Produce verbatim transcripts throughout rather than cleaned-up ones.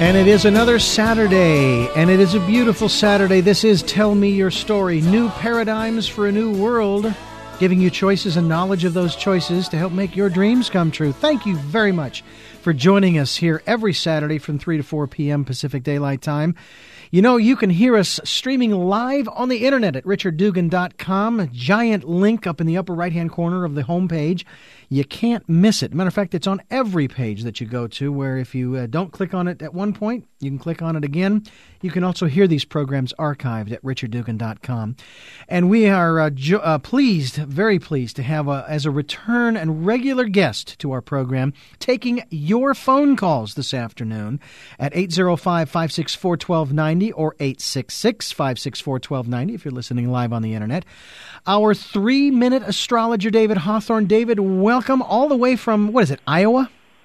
And it is another Saturday, and it is a beautiful Saturday. This is Tell Me Your Story, new paradigms for a new world, giving you choices and knowledge of those choices to help make your dreams come true. Thank you very much for joining us here every Saturday from three to four p.m. Pacific Daylight Time. You know, you can hear us streaming live on the internet at richard dugan dot com, a giant link up in the upper right-hand corner of the homepage. You can't miss it. Matter of fact, it's on every page that you go to, where if you uh, don't click on it at one point, you can click on it again. You can also hear these programs archived at richard dugan dot com. And we are uh, jo- uh, pleased, very pleased, to have a, as a return and regular guest to our program, taking your phone calls this afternoon at eight zero five, five six four, one two nine zero or eight six six, five six four, one two nine zero if you're listening live on the internet. Our three-minute astrologer, David Hawthorne. David, welcome all the way from, what is it, Iowa?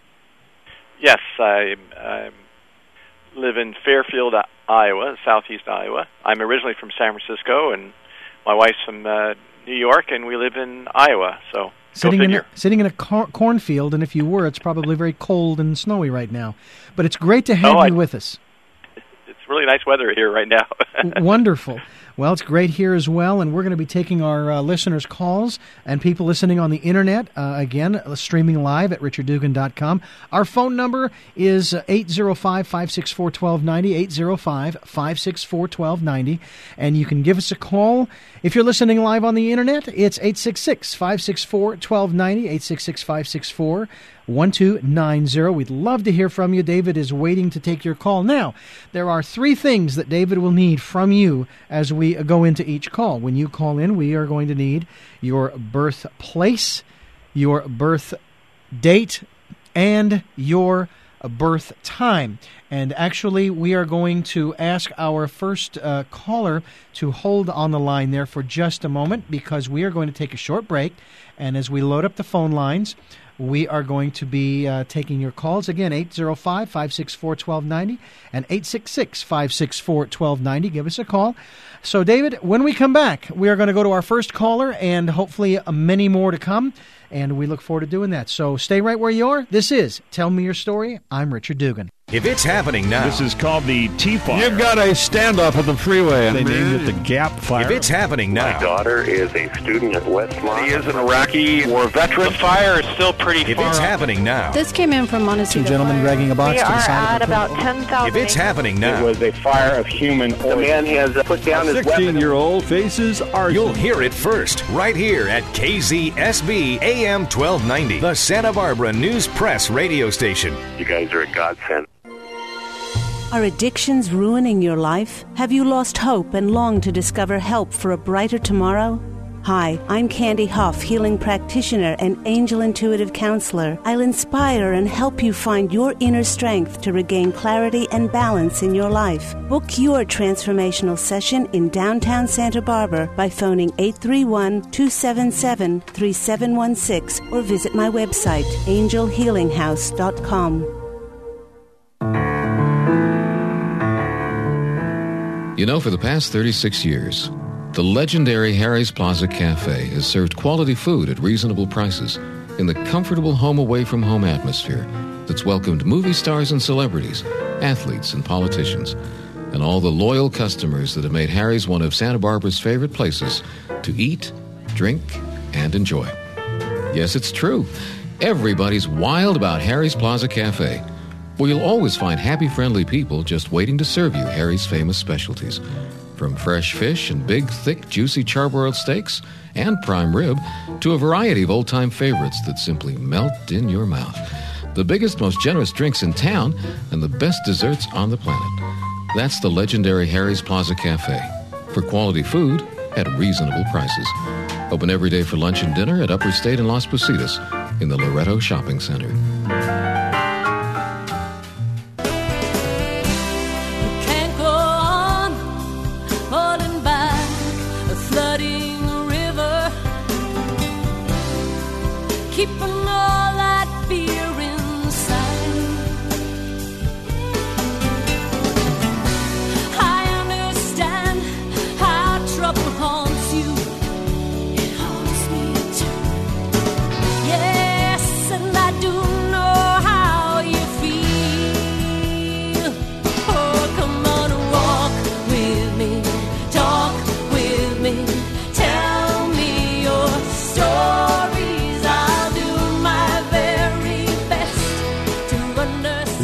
Yes, I, I live in Fairfield, Iowa, southeast Iowa. I'm originally from San Francisco, and my wife's from uh, New York, and we live in Iowa, so sitting go in figure. a, sitting in a cor- cornfield, and if you were, it's probably very cold and snowy right now. But it's great to have oh, you I, with us. It's really nice weather here right now. Wonderful. Well, it's great here as well, and we're going to be taking our uh, listeners' calls and people listening on the internet, uh, again, uh, streaming live at richard dugan dot com. Our phone number is eight zero five, five six four, one two nine zero, eight zero five, five six four, one two nine zero, and you can give us a call. If you're listening live on the internet, it's eight six six, five six four, one two nine zero, eight six six, five six four, one two nine zero. We'd love to hear from you. David is waiting to take your call. Now, there are three things that David will need from you as we go into each call. When you call in, we are going to need your birthplace, your birth date, and your birth time. And actually, we are going to ask our first uh, caller to hold on the line there for just a moment, because we are going to take a short break. And as we load up the phone lines, we are going to be uh, taking your calls. Again, eight zero five, five six four, one two nine zero and eight six six, five six four, one two nine zero. Give us a call. So, David, when we come back, we are going to go to our first caller and hopefully uh, many more to come. And we look forward to doing that. So stay right where you are. This is Tell Me Your Story. I'm Richard Dugan. If it's happening now. This is called the T-Fire. You've got a standoff at the freeway. They named it the Gap Fire. If it's happening now. My daughter is a student at Westmont. He is an Iraqi war veteran. The fire is still pretty if far it's up. happening now. This came in from Montecito. Two gentlemen dragging a box we to the are side at of the about ten thousand. If it's happening now. It was a fire of human oil. The man has uh, put down his weapon. sixteen-year-old faces arson. You'll hear it first, right here at K Z S B A M twelve ninety, the Santa Barbara News Press radio station. You guys are a godsend. Are addictions ruining your life? Have you lost hope and long to discover help for a brighter tomorrow? Hi, I'm Candy Huff, healing practitioner and angel intuitive counselor. I'll inspire and help you find your inner strength to regain clarity and balance in your life. Book your transformational session in downtown Santa Barbara by phoning eight three one, two seven seven, three seven one six or visit my website, angel healing house dot com. You know, for the past thirty-six years, the legendary Harry's Plaza Cafe has served quality food at reasonable prices in the comfortable home-away-from-home atmosphere that's welcomed movie stars and celebrities, athletes and politicians, and all the loyal customers that have made Harry's one of Santa Barbara's favorite places to eat, drink, and enjoy. Yes, it's true. Everybody's wild about Harry's Plaza Cafe, where you'll always find happy, friendly people just waiting to serve you Harry's famous specialties. From fresh fish and big, thick, juicy charbroiled steaks and prime rib to a variety of old-time favorites that simply melt in your mouth. The biggest, most generous drinks in town and the best desserts on the planet. That's the legendary Harry's Plaza Cafe. For quality food at reasonable prices. Open every day for lunch and dinner at Upper State and Las Positas in the Loretto Shopping Center. Keeping all that fear inside. I understand how trouble haunts you. It haunts me too. Yes, and I do know how you feel.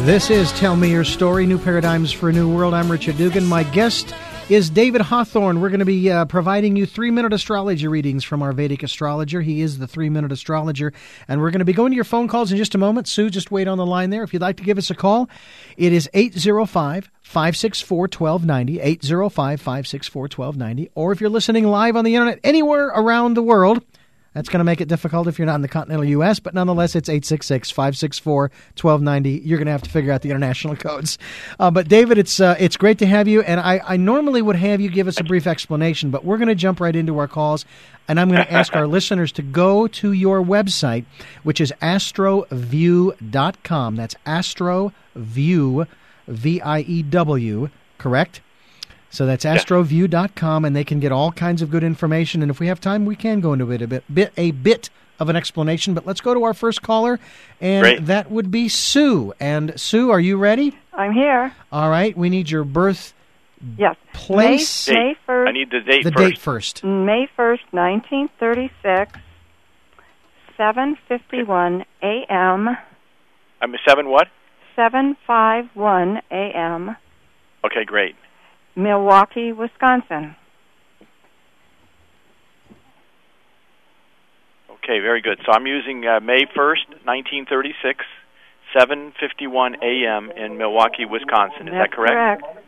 This is Tell Me Your Story, New Paradigms for a New World. I'm Richard Dugan. My guest is David Hawthorne. We're going to be uh, providing you three-minute astrology readings from our Vedic astrologer. He is the three-minute astrologer. And we're going to be going to your phone calls in just a moment. Sue, just wait on the line there. If you'd like to give us a call, it is eight zero five, five six four, one two nine zero, eight zero five, five six four, one two nine zero. Or if you're listening live on the Internet anywhere around the world, that's going to make it difficult if you're not in the continental U S, but nonetheless, it's eight six six, five six four, one two nine zero. You're going to have to figure out the international codes. Uh, but, David, it's uh, it's great to have you, and I, I normally would have you give us a brief explanation, but we're going to jump right into our calls, and I'm going to ask our listeners to go to your website, which is astroview dot com. That's astroview, V I E W, correct? So that's astroview dot com, and they can get all kinds of good information. And if we have time, we can go into it a bit, bit a bit of an explanation. But let's go to our first caller, and Great. That would be Sue. And Sue, are you ready? I'm here. All right. We need your birth yes. place. May, May first. I need the date the first. date first. May first, nineteen thirty-six, seven fifty-one a.m. I'm seven what? seven fifty-one a.m. Okay, great. Milwaukee, Wisconsin. Okay, very good. So I'm using uh, May first, nineteen thirty-six, seven fifty-one a.m. in Milwaukee, Wisconsin. Is That's that correct? correct?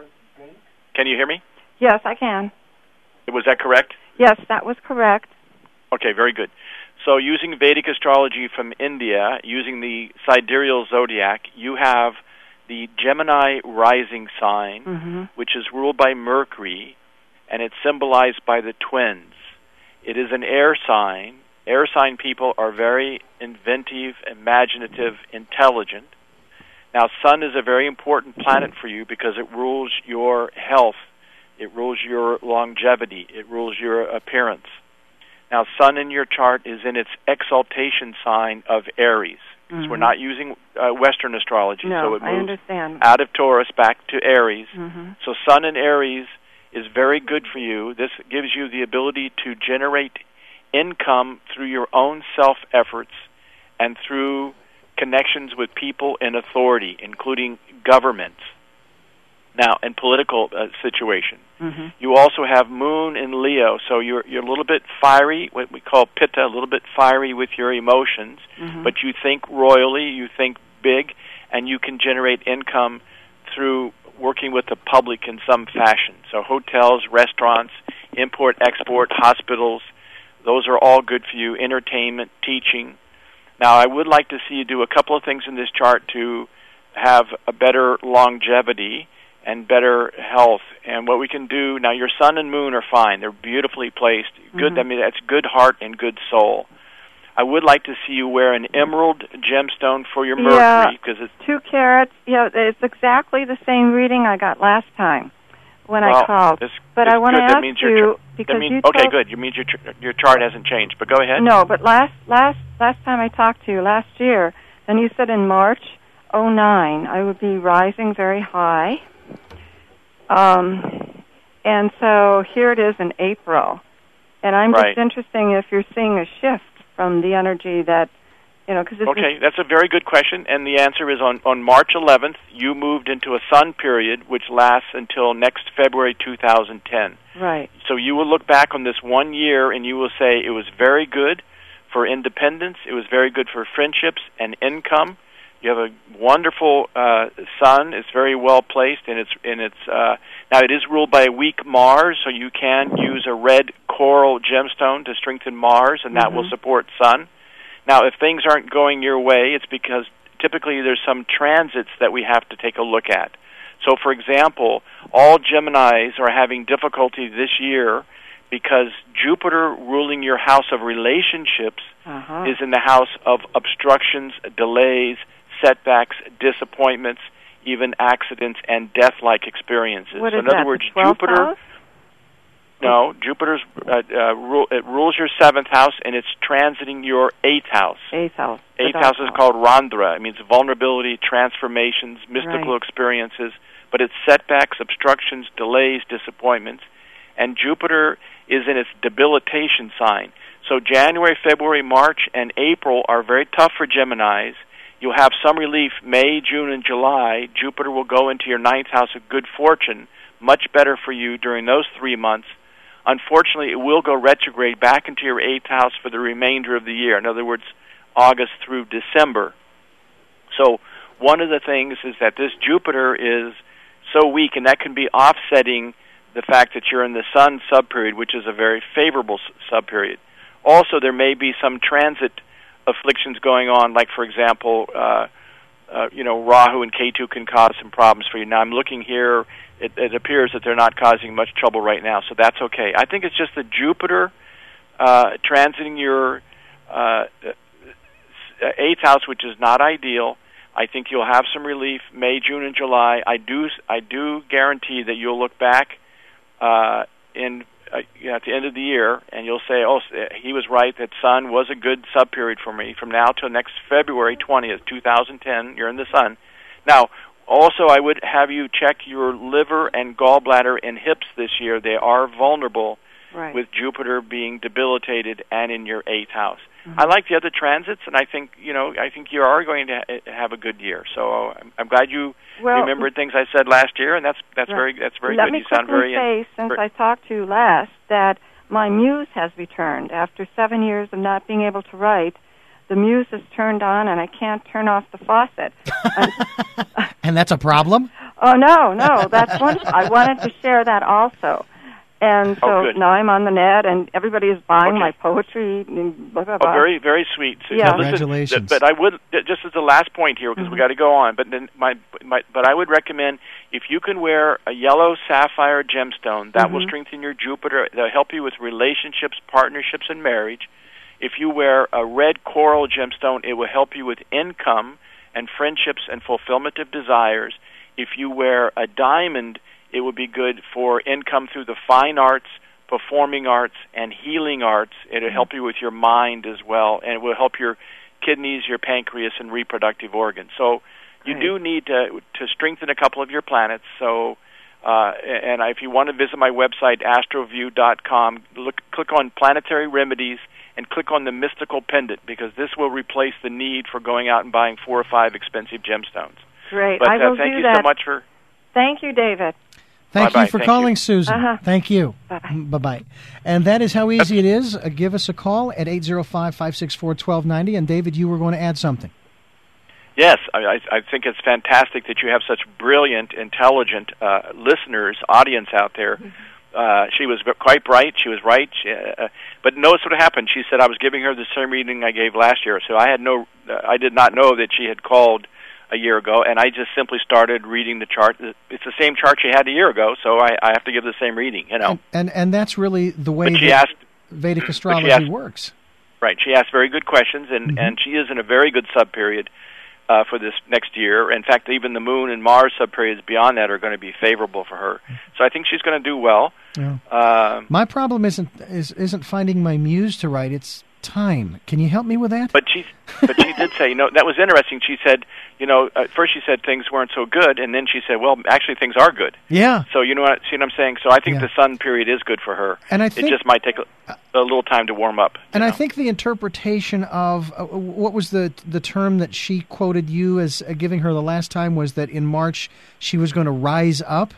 Can you hear me? Yes, I can. Was that correct? Yes, that was correct. Okay, very good. So using Vedic astrology from India, using the sidereal zodiac, you have the Gemini rising sign, mm-hmm. which is ruled by Mercury, and it's symbolized by the twins. It is an air sign. Air sign people are very inventive, imaginative, intelligent. Now, Sun is a very important planet for you because it rules your health, it rules your longevity, it rules your appearance. Now, Sun in your chart is in its exaltation sign of Aries. Because mm-hmm. we're not using uh, Western astrology, no, so it I moves understand. out of Taurus back to Aries. Mm-hmm. So Sun in Aries is very good for you. This gives you the ability to generate income through your own self-efforts and through connections with people in authority, including governments. Now, in political uh, situation, mm-hmm. you also have Moon in Leo, so you're you're a little bit fiery, what we call Pitta, a little bit fiery with your emotions, mm-hmm. but you think royally, you think big, and you can generate income through working with the public in some fashion. So hotels, restaurants, import, export, hospitals, those are all good for you, entertainment, teaching. Now, I would like to see you do a couple of things in this chart to have a better longevity and better health. And what we can do, now your sun and moon are fine. They're beautifully placed. Good. Mm-hmm. I mean, that's good heart and good soul. I would like to see you wear an emerald gemstone for your Mercury because yeah, it's two carats. Yeah, it's exactly the same reading I got last time when well, I called. It's, but it's I want to ask ask you ch- because mean, you okay, told, good. You mean your ch- your chart hasn't changed, but go ahead. No, but last last last time I talked to you last year, and you said in March oh nine I would be rising very high. Um, and so here it is in April, and I'm right. just interested if you're seeing a shift from the energy that, you know, because okay, that's a very good question, and the answer is on, on March eleventh, you moved into a sun period, which lasts until next February two thousand ten. Right. So you will look back on this one year, and you will say it was very good for independence, it was very good for friendships and income. You have a wonderful uh, sun. It's very well placed, and it's in its uh, now it is ruled by a weak Mars, so you can use a red coral gemstone to strengthen Mars, and that mm-hmm. will support Sun. Now, if things aren't going your way, it's because typically there's some transits that we have to take a look at. So, for example, all Geminis are having difficulty this year because Jupiter, ruling your house of relationships, uh-huh. is in the house of obstructions, delays, setbacks, disappointments, even accidents and death-like experiences. What so is in other that, words, the twelfth Jupiter. House? No, Jupiter's uh, uh, rule, it rules your seventh house, and it's transiting your eighth house. Eighth house. Eighth house is called Randra. It means vulnerability, transformations, mystical right. experiences, but it's setbacks, obstructions, delays, disappointments. And Jupiter is in its debilitation sign. So January, February, March, and April are very tough for Geminis. You'll have some relief May, June, and July. Jupiter will go into your ninth house of good fortune, much better for you during those three months. Unfortunately, it will go retrograde back into your eighth house for the remainder of the year. In other words, August through December. So one of the things is that this Jupiter is so weak, and that can be offsetting the fact that you're in the Sun subperiod, which is a very favorable subperiod. Also, there may be some transit afflictions going on, like, for example, uh, uh, you know, Rahu and Ketu can cause some problems for you. Now, I'm looking here. It, it appears that they're not causing much trouble right now, so that's okay. I think it's just the Jupiter uh, transiting your uh, eighth house, which is not ideal. I think you'll have some relief May, June, and July. I do, I do guarantee that you'll look back uh, in uh, you know, at the end of the year, and you'll say, "Oh, he was right. That Sun was a good subperiod for me from now till next February twentieth, two thousand ten. You're in the Sun." Now, also, I would have you check your liver and gallbladder and hips this year. They are vulnerable right. with Jupiter being debilitated and in your eighth house. Mm-hmm. I like the other transits, and I think you know. I think you are going to ha- have a good year. So I'm, I'm glad you well, remembered things I said last year, and that's that's right. very that's very Let good. me You sound very. say, in, since very, I talked to you last, that my muse has returned after seven years of not being able to write. The muse is turned on, and I can't turn off the faucet. And that's a problem? Oh no, no, that's wonderful. I wanted to share that also. And so oh, good. now I'm on the net, and everybody is buying okay. my poetry. And blah, blah, blah. Oh, very, very sweet. So, yeah. now, listen, Congratulations. But I would, just as the last point here, because mm-hmm. we got to go on. But then my, my, but I would recommend if you can wear a yellow sapphire gemstone, that mm-hmm. will strengthen your Jupiter. That'll help you with relationships, partnerships, and marriage. If you wear a red coral gemstone, it will help you with income and friendships and fulfillment of desires. If you wear a diamond, it would be good for income through the fine arts, performing arts, and healing arts. It'll mm-hmm. help you with your mind as well, and it will help your kidneys, your pancreas, and reproductive organs. So you right. do need to to strengthen a couple of your planets. So, uh, and if you want to visit my website, astroview dot com, look, click on Planetary Remedies, and click on the Mystical Pendant, because this will replace the need for going out and buying four or five expensive gemstones. Great. But, I will uh, thank do you that. so much for... Thank you, David. Thank Bye-bye. you for Thank calling, you. Susan. Uh-huh. Thank you. Bye-bye. Bye-bye. And that is how easy it is. Uh, give us a call at eight zero five, five six four, one two nine zero. And, David, you were going to add something. Yes, I, I think it's fantastic that you have such brilliant, intelligent uh, listeners, audience out there. Uh, she was quite bright. She was right. She, uh, but notice what happened. She said I was giving her the same reading I gave last year. So I had no, uh, I did not know that she had called a year ago, and I just simply started reading the chart. It's the same chart she had a year ago, so I, I have to give the same reading. You know, and and, and that's really the way but she that asked, Vedic but astrology she asked, works. Right. She asked very good questions, and, mm-hmm. and she is in a very good subperiod uh, for this next year. In fact, even the Moon and Mars subperiods beyond that are going to be favorable for her. So I think she's going to do well. Yeah. Uh, my problem isn't is, isn't finding my muse to write. It's time. Can you help me with that? But she, but she did say, you know, that was interesting. She said, you know, at first she said things weren't so good, and then she said, well, actually things are good. Yeah. So you know what, see what I'm saying? So I think yeah. the sun period is good for her. And I think, it just might take a, a little time to warm up. And know? I think the interpretation of uh, what was the the term that she quoted you as uh, giving her the last time was that in March she was going to rise up.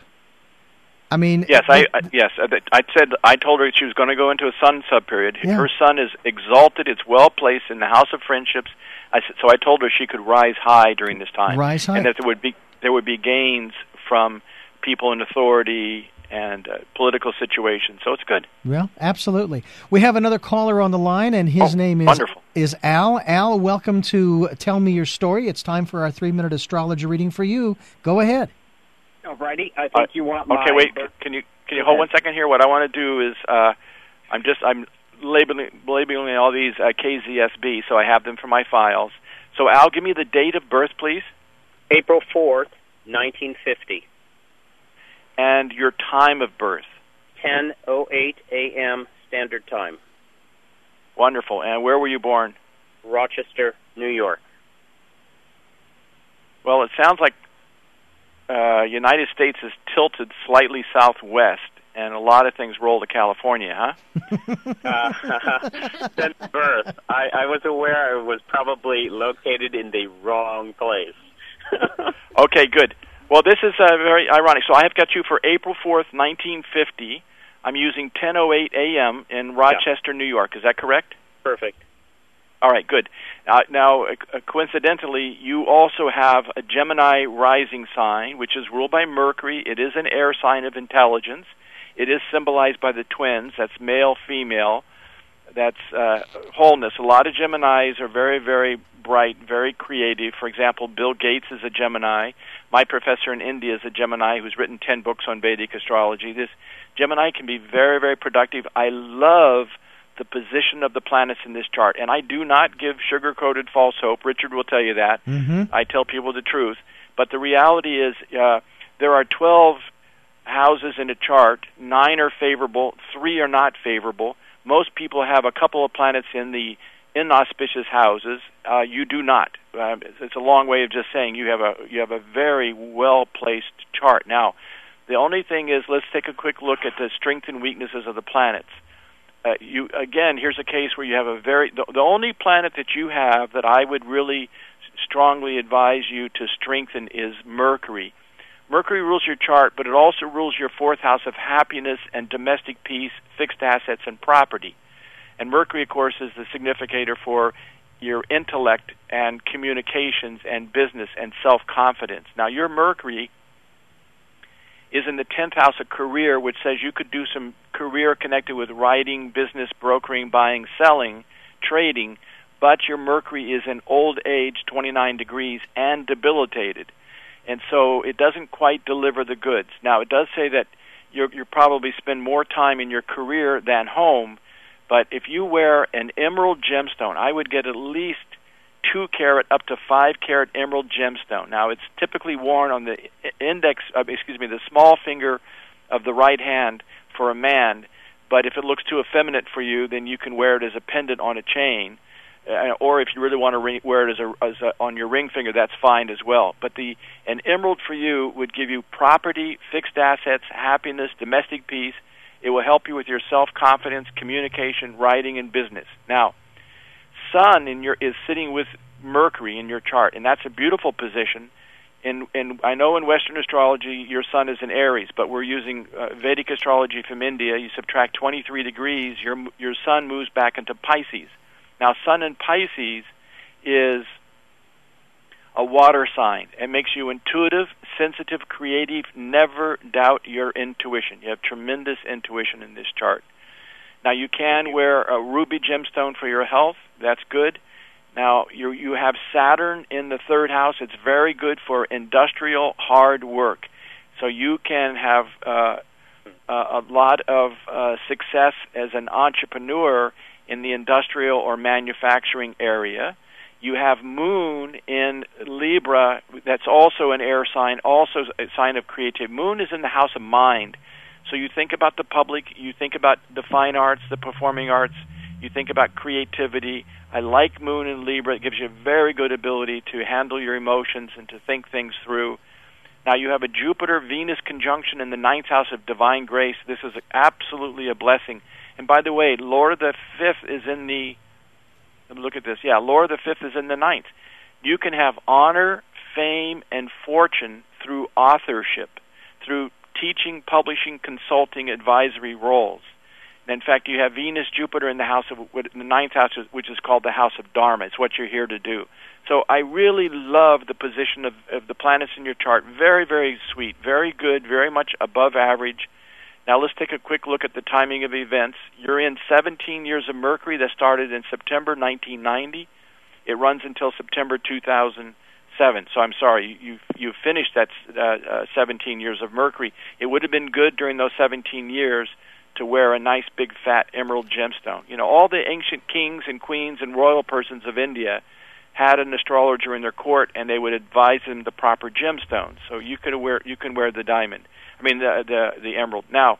I mean, yes, I, I yes, I said I told her she was going to go into a sun subperiod. Yeah. Her sun is exalted; it's well placed in the house of friendships. I said, so I told her she could rise high during this time, rise high, and that there would be there would be gains from people in authority and uh, political situations. So it's good. Well, absolutely. We have another caller on the line, and his oh, name is wonderful. is Al. Al, welcome to Tell Me Your Story. It's time for our three minute astrology reading for you. Go ahead. All righty. I think uh, you want my... Okay, wait. Can you can you hold one second here? What I want to do is uh, I'm just I'm labeling labeling all these uh, K Z S B, so I have them for my files. So Al, give me the date of birth, please. April fourth, nineteen fifty. And your time of birth. ten oh eight a.m. Standard Time. Wonderful. And where were you born? Rochester, New York. Well, it sounds like uh, United States is tilted slightly southwest, and a lot of things roll to California, huh? uh, since birth, I, I was aware I was probably located in the wrong place. Okay, good. Well, this is uh, very ironic. So I have got you for April fourth, nineteen fifty. I'm using ten oh eight a.m. in Rochester, yeah. New York. Is that correct? Perfect. All right, good. Uh, now, uh, coincidentally, you also have a Gemini rising sign, which is ruled by Mercury. It is an air sign of intelligence. It is symbolized by the twins. That's male, female. That's uh, wholeness. A lot of Geminis are very, very bright, very creative. For example, Bill Gates is a Gemini. My professor in India is a Gemini who's written ten books on Vedic astrology. This Gemini can be very, very productive. I love the position of the planets in this chart, and I do not give sugar-coated false hope. Richard will tell you that. Mm-hmm. I tell people the truth. But the reality is uh, there are twelve houses in a chart. Nine are favorable. Three are not favorable. Most people have a couple of planets in the inauspicious houses. Uh, you do not. Uh, it's a long way of just saying you have a you have a very well-placed chart. Now, the only thing is, let's take a quick look at the strengths and weaknesses of the planets. Uh, you again, here's a case where you have a very the, the only planet that you have that I would really strongly advise you to strengthen is Mercury. Mercury rules your chart, but it also rules your fourth house of happiness and domestic peace, fixed assets, and property. And Mercury, of course, is the significator for your intellect and communications and business and self-confidence. Now, your Mercury is in the tenth house of career, which says you could do some career connected with writing, business, brokering, buying, selling, trading, but your Mercury is in old age, twenty-nine degrees, and debilitated. And so it doesn't quite deliver the goods. Now, it does say that you're, you probably spend more time in your career than home, but if you wear an emerald gemstone, I would get at least two carat up to five carat emerald gemstone. Now, it's typically worn on the index, uh, excuse me, the small finger of the right hand for a man, but if it looks too effeminate for you, then you can wear it as a pendant on a chain, uh, or if you really want to ring, wear it as a, as a on your ring finger, that's fine as well. But the an emerald for you would give you property, fixed assets, happiness, domestic peace. It will help you with your self-confidence, communication, writing, and business. Now, Sun in your is sitting with Mercury in your chart, and that's a beautiful position. And, and I know in Western astrology your Sun is in Aries, but we're using uh, Vedic astrology from India. You subtract twenty-three degrees, your your Sun moves back into Pisces. Now, Sun in Pisces is a water sign. It makes you intuitive, sensitive, creative. Never doubt your intuition. You have tremendous intuition in this chart. Now, you can wear a ruby gemstone for your health. That's good. Now, you you have Saturn in the third house. It's very good for industrial, hard work. So you can have uh, a lot of uh, success as an entrepreneur in the industrial or manufacturing area. You have Moon in Libra. That's also an air sign, also a sign of creativity. Moon is in the house of mind. So you think about the public, you think about the fine arts, the performing arts, you think about creativity. I like Moon in Libra. It gives you a very good ability to handle your emotions and to think things through. Now you have a Jupiter-Venus conjunction in the ninth house of divine grace. This is absolutely a blessing. And by the way, Laura the fifth is in the, let me look at this. Yeah, Laura the fifth is in the ninth. You can have honor, fame, and fortune through authorship, through teaching, publishing, consulting, advisory roles. And in fact, you have Venus, Jupiter in the house of in the ninth house, which is called the house of Dharma. It's what you're here to do. So I really love the position of, of the planets in your chart. Very, very sweet, very good, very much above average. Now let's take a quick look at the timing of events. You're in seventeen years of Mercury that started in September nineteen ninety. It runs until September two thousand seven. So I'm sorry, you you finished that uh, uh, seventeen years of Mercury. It would have been good during those seventeen years to wear a nice big fat emerald gemstone. You know, all the ancient kings and queens and royal persons of India had an astrologer in their court, and they would advise them the proper gemstones. So you can wear you can wear the diamond. I mean the the, the emerald. Now,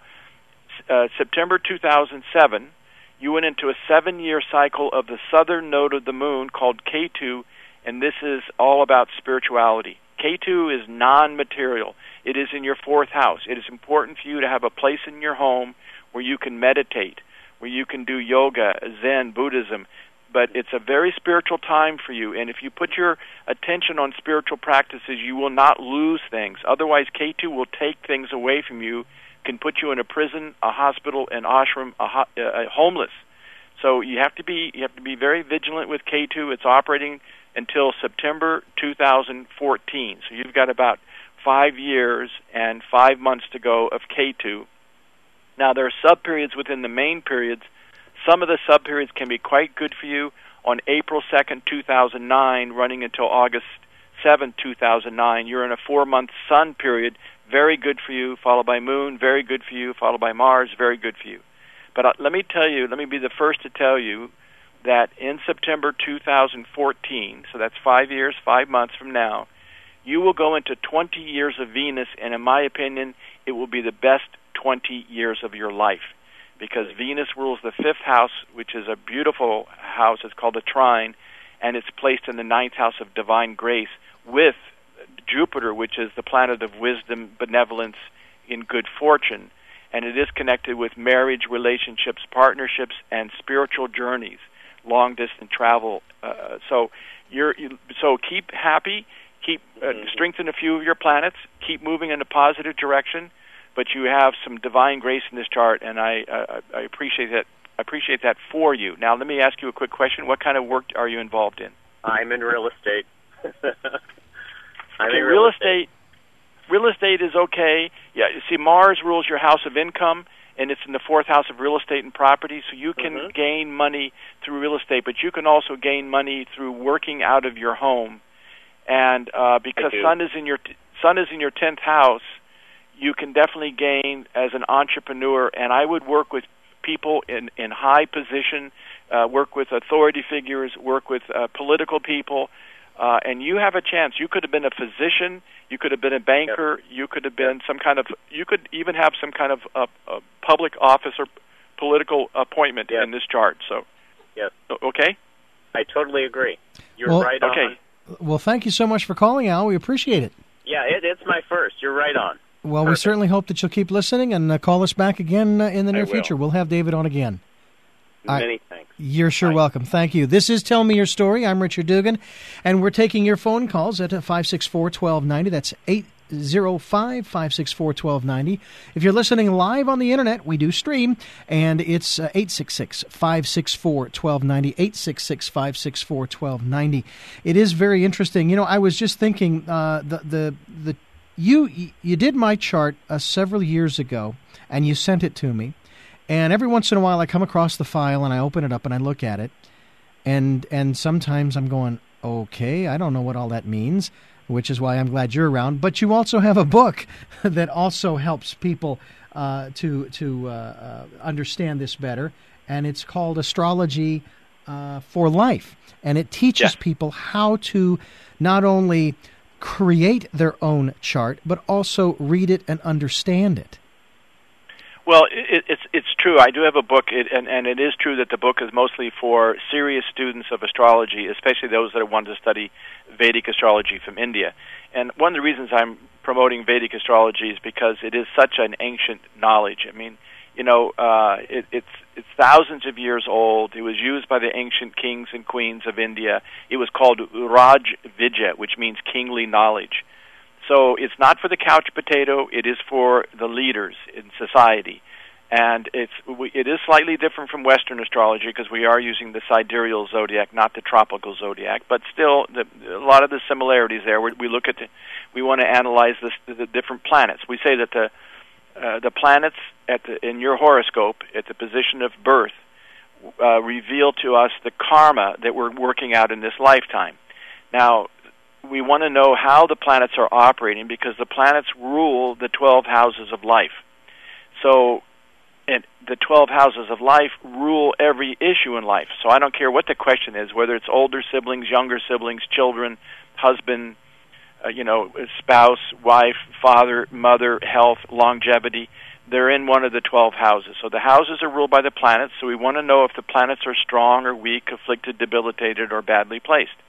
uh, September two thousand seven, you went into a seven-year cycle of the southern node of the moon called Ketu, and this is all about spirituality. K two is non-material. It is in your fourth house. It is important for you to have a place in your home where you can meditate, where you can do yoga, Zen, Buddhism. But it's a very spiritual time for you, and if you put your attention on spiritual practices, you will not lose things. Otherwise, K two will take things away from you, can put you in a prison, a hospital, an ashram, a, ho- uh, homeless. So you have to be you have to be very vigilant with K two. It's operating until September two thousand fourteen. So you've got about five years and five months to go of K two. Now, there are sub-periods within the main periods. Some of the sub-periods can be quite good for you. On April second, two thousand nine, running until August seventh, two thousand nine, you're in a four-month sun period, very good for you, followed by moon, very good for you, followed by Mars, very good for you. But uh, let me tell you, let me be the first to tell you that in September two thousand fourteen, so that's five years, five months from now, you will go into twenty years of Venus, and in my opinion, it will be the best twenty years of your life, because Venus rules the fifth house, which is a beautiful house. It's called a trine, and it's placed in the ninth house of divine grace with Jupiter, which is the planet of wisdom, benevolence, in good fortune. And it is connected with marriage, relationships, partnerships, and spiritual journeys, long-distance travel. Uh, so you're you, so keep happy, keep uh, mm-hmm. strengthen a few of your planets, keep moving in a positive direction. But you have some divine grace in this chart, and I, uh, I appreciate that. I appreciate that for you. Now, let me ask you a quick question. What kind of work are you involved in? I'm in real estate. I'm okay, in real, real estate. estate. Real estate is okay. Yeah, you see, Mars rules your house of income, and it's in the fourth house of real estate and property. So you can mm-hmm. gain money through real estate, but you can also gain money through working out of your home. And uh, because Sun is in your t- Sun is in your tenth house, you can definitely gain as an entrepreneur, and I would work with people in, in high position, uh, work with authority figures, work with uh, political people, uh, and you have a chance. You could have been a physician, you could have been a banker, yep. you could have been some kind of, you could even have some kind of uh, uh, public office or political appointment yep. in this chart. So, yep. okay? I totally agree. You're well, right okay. on. Well, thank you so much for calling, Al. We appreciate it. Yeah, it, it's my first. You're right on. Well, Perfect. We certainly hope that you'll keep listening and uh, call us back again uh, in the near I will. future. We'll have David on again. Many I, thanks. You're sure Bye. welcome. Thank you. This is Tell Me Your Story. I'm Richard Dugan, and we're taking your phone calls at five six four, one two nine zero. That's eight zero five, five six four, one two nine zero. If you're listening live on the Internet, we do stream, and it's uh, eight six six, five six four, one two nine zero, eight six six, five six four, one two nine zero. It is very interesting. You know, I was just thinking uh, the the the You you did my chart uh, several years ago, and you sent it to me. And every once in a while, I come across the file, and I open it up, and I look at it. And and sometimes I'm going, okay, I don't know what all that means, which is why I'm glad you're around. But you also have a book that also helps people uh, to, to uh, uh, understand this better, and it's called Astrology uh, for Life. And it teaches yeah. people how to not only create their own chart, but also read it and understand it. Well, it, it's it's true. I do have a book, it, and, and it is true that the book is mostly for serious students of astrology, especially those that want to study Vedic astrology from India. And one of the reasons I'm promoting Vedic astrology is because it is such an ancient knowledge. I mean, you know, uh, it, it's it's thousands of years old. It was used by the ancient kings and queens of India. It was called Raj Vidya, which means kingly knowledge. So it's not for the couch potato. It is for the leaders in society. And it's it is slightly different from Western astrology because we are using the sidereal zodiac, not the tropical zodiac. But still, the, a lot of the similarities there. We, we look at the, we want to analyze this, the different planets. We say that the uh, the planets at the, in your horoscope at the position of birth uh, reveal to us the karma that we're working out in this lifetime. Now, we want to know how the planets are operating because the planets rule the twelve houses of life. So, and the twelve houses of life rule every issue in life. So I don't care what the question is, whether it's older siblings, younger siblings, children, husband, uh, you know, spouse, wife, father, mother, health, longevity. They're in one of the twelve houses. So the houses are ruled by the planets, so we want to know if the planets are strong or weak, afflicted, debilitated, or badly placed.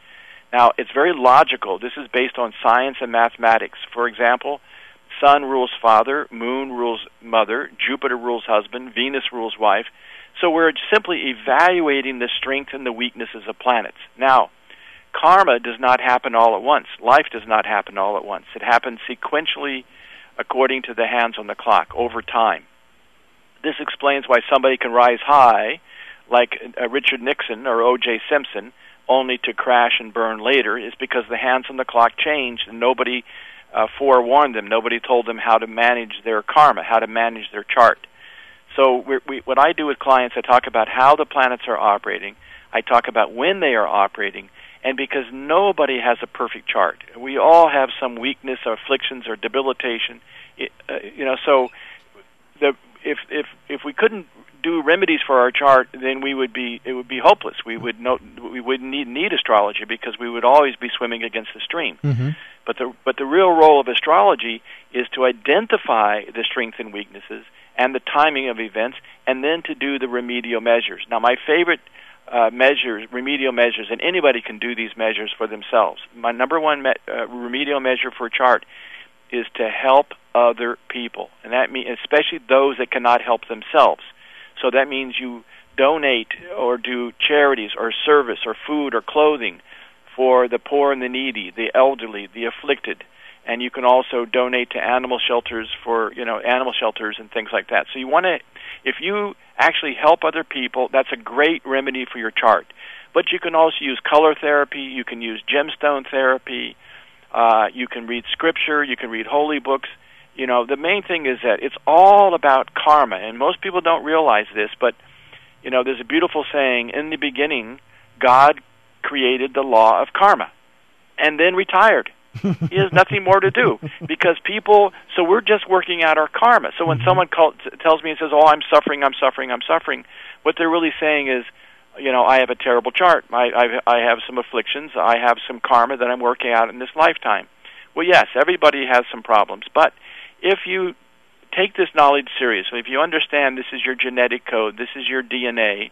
Now, it's very logical. This is based on science and mathematics. For example, sun rules father, moon rules mother, Jupiter rules husband, Venus rules wife. So we're simply evaluating the strength and the weaknesses of planets. Now, karma does not happen all at once. Life does not happen all at once. It happens sequentially according to the hands on the clock over time. This explains why somebody can rise high, like uh, Richard Nixon or O J Simpson, only to crash and burn later, is because the hands on the clock changed and nobody uh, forewarned them. Nobody told them how to manage their karma, how to manage their chart. So we, we, what I do with clients, I talk about how the planets are operating. I talk about when they are operating. And because nobody has a perfect chart, we all have some weakness or afflictions or debilitation. It, uh, you know, so the, if if if we couldn't do remedies for our chart, then we would be it would be hopeless. We would no, we wouldn't need need astrology because we would always be swimming against the stream. Mm-hmm. But the but the real role of astrology is to identify the strengths and weaknesses and the timing of events, and then to do the remedial measures. Now, my favorite Uh, measures, remedial measures, and anybody can do these measures for themselves. My number one me- uh, remedial measure for a chart is to help other people, and that means especially those that cannot help themselves. So that means you donate or do charities or service or food or clothing for the poor and the needy, the elderly, the afflicted, and you can also donate to animal shelters for you know animal shelters and things like that. So you want to, if you actually help other people, that's a great remedy for your chart. But you can also use color therapy, you can use gemstone therapy, uh, you can read scripture, you can read holy books. You know, the main thing is that it's all about karma, and most people don't realize this, but, you know, there's a beautiful saying, in the beginning, God created the law of karma, and then retired. He has nothing more to do because people, so we're just working out our karma. So when mm-hmm. someone call, tells me and says, oh, I'm suffering, I'm suffering, I'm suffering, what they're really saying is, you know, I have a terrible chart. I, I, I have some afflictions. I have some karma that I'm working out in this lifetime. Well, yes, everybody has some problems. But if you take this knowledge seriously, if you understand this is your genetic code, this is your D N A,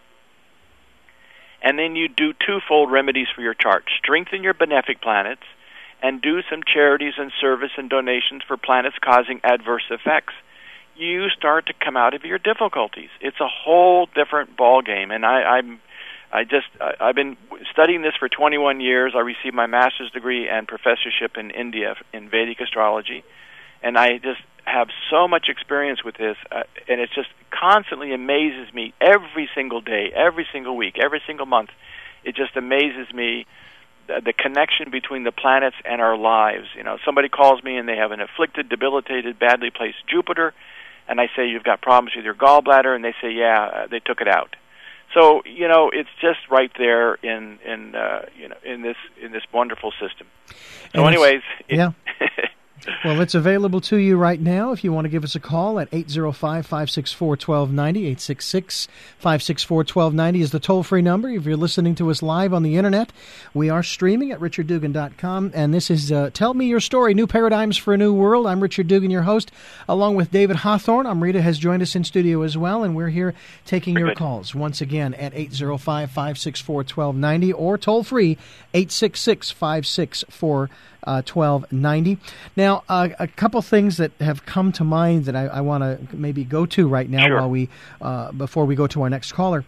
and then you do twofold remedies for your chart. Strengthen your benefic planets and do some charities and service and donations for planets causing adverse effects, you start to come out of your difficulties. It's a whole different ball game, and I, I'm, I just, I, I've been studying this for twenty-one years. I received my master's degree and professorship in India in Vedic astrology, and I just have so much experience with this, uh, and it just constantly amazes me every single day, every single week, every single month. It just amazes me the connection between the planets and our lives. You know, somebody calls me and they have an afflicted, debilitated, badly placed Jupiter, and I say, you've got problems with your gallbladder, and they say, yeah, uh, they took it out. So, you know, it's just right there in in uh, you know in this in this wonderful system. So, anyways, it, yeah. Well, it's available to you right now if you want to give us a call at eight zero five, five six four, one two nine zero. eight six six, five six four, one two nine zero is the toll-free number. If you're listening to us live on the Internet, we are streaming at richard dugan dot com, and this is uh, Tell Me Your Story, New Paradigms for a New World. I'm Richard Dugan, your host, along with David Hawthorne. Amrita has joined us in studio as well, and we're here taking your calls once again at eight zero five, five six four, one two nine zero or toll-free eight six six, five six four, one two nine zero. Now, Uh, a couple things that have come to mind that I, I want to maybe go to right now sure. while we uh, before we go to our next caller.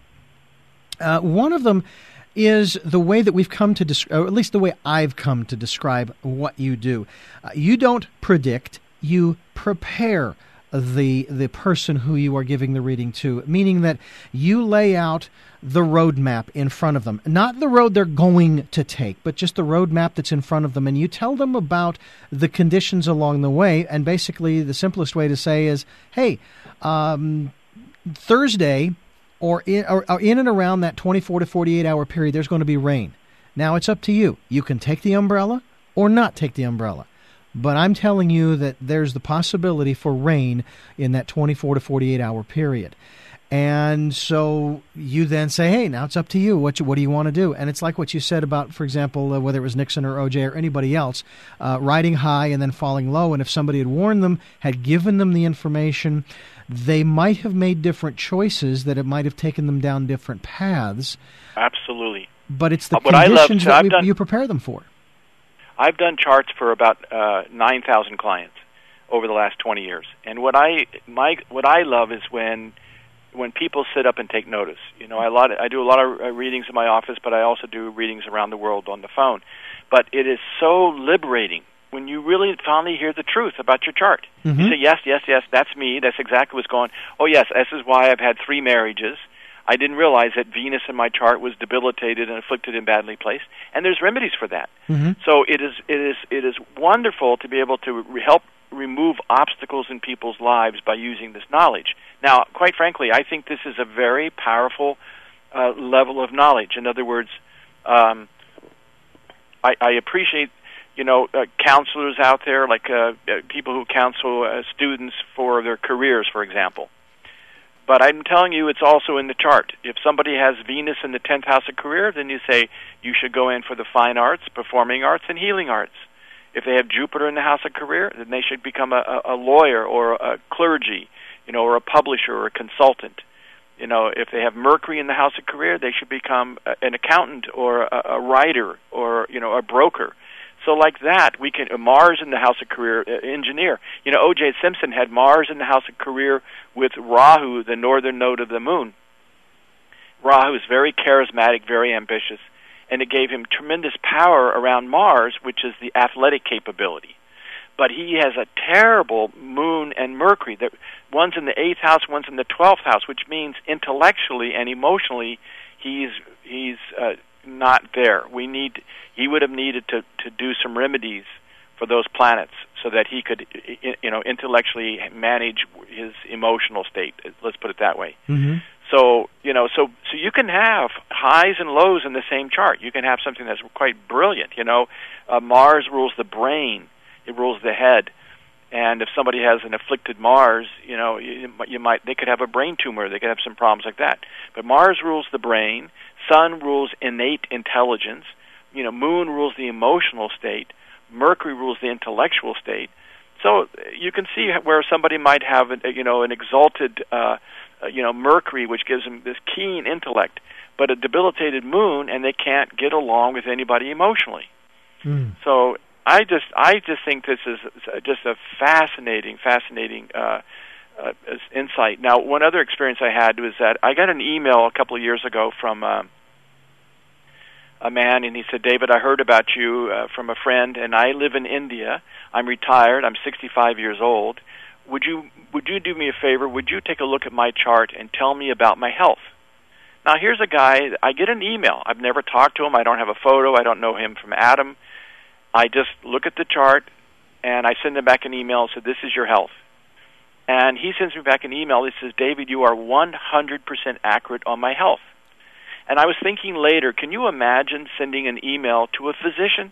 Uh, one of them is the way that we've come to, des- or at least the way I've come to describe what you do. Uh, you don't predict; you prepare the the person who you are giving the reading to, meaning that you lay out the roadmap in front of them. Not the road they're going to take, but just the roadmap that's in front of them. And you tell them about the conditions along the way. And basically the simplest way to say is, hey, um, Thursday or in, or, or in and around that twenty-four to forty-eight hour period, there's going to be rain. Now it's up to you. You can take the umbrella or not take the umbrella. But I'm telling you that there's the possibility for rain in that twenty-four to forty-eight hour period. And so you then say, hey, now it's up to you. What you, what do you want to do? And it's like what you said about, for example, uh, whether it was Nixon or O J or anybody else, uh, riding high and then falling low. And if somebody had warned them, had given them the information, they might have made different choices, that it might have taken them down different paths. Absolutely. but it's the Uh, what I love conditions to- that I've we, done- you prepare them for. I've done charts for about uh, nine thousand clients over the last twenty years, and what I my what I love is when when people sit up and take notice. You know, I, a lot of, I do a lot of uh, readings in my office, but I also do readings around the world on the phone. But it is so liberating when you really finally hear the truth about your chart. Mm-hmm. You say, yes, yes, yes, that's me. That's exactly what's going on. Oh, yes, this is why I've had three marriages. I didn't realize that Venus in my chart was debilitated and afflicted and badly placed, and there's remedies for that. Mm-hmm. So it is it is it is wonderful to be able to re- help remove obstacles in people's lives by using this knowledge. Now, quite frankly, I think this is a very powerful uh, level of knowledge. In other words, um, I, I appreciate you know uh, counselors out there, like uh, uh, people who counsel uh, students for their careers, for example. But I'm telling you, it's also in the chart. If somebody has Venus in the tenth house of career, then you say you should go in for the fine arts, performing arts, and healing arts. If they have Jupiter in the house of career, then they should become a, a lawyer or a clergy, you know, or a publisher or a consultant. You know, if they have Mercury in the house of career, they should become a, an accountant or a, a writer or, you know, a broker. So like that, we can, uh, Mars in the house of career, uh, engineer. You know, O J Simpson had Mars in the house of career with Rahu, the northern node of the moon. Rahu is very charismatic, very ambitious, and it gave him tremendous power around Mars, which is the athletic capability. But he has a terrible moon and Mercury. That one's in the eighth house, one's in the twelfth house, which means intellectually and emotionally he's he's uh, not there. We need he would have needed to, to do some remedies for those planets so that he could, you know, intellectually manage his emotional state. Let's put it that way. Mm-hmm. So, you know, so so you can have highs and lows in the same chart. You can have something that's quite brilliant. You know, uh, Mars rules the brain; it rules the head. And if somebody has an afflicted Mars, you know, you, you might they could have a brain tumor. They could have some problems like that. But Mars rules the brain. Sun rules innate intelligence. You know, Moon rules the emotional state. Mercury rules the intellectual state. So you can see where somebody might have, a, you know, an exalted, uh, you know, Mercury, which gives them this keen intellect, but a debilitated Moon, and they can't get along with anybody emotionally. Mm. So I just, I just think this is just a fascinating, fascinating uh, uh, insight. Now, one other experience I had was that I got an email a couple of years ago from Uh, a man, and he said, David, I heard about you uh, from a friend, and I live in India. I'm retired. I'm sixty-five years old. Would you would you do me a favor? Would you take a look at my chart and tell me about my health? Now, here's a guy. I get an email. I've never talked to him. I don't have a photo. I don't know him from Adam. I just look at the chart, and I send him back an email and say, this is your health. And he sends me back an email. He says, David, you are one hundred percent accurate on my health. And I was thinking later, can you imagine sending an email to a physician?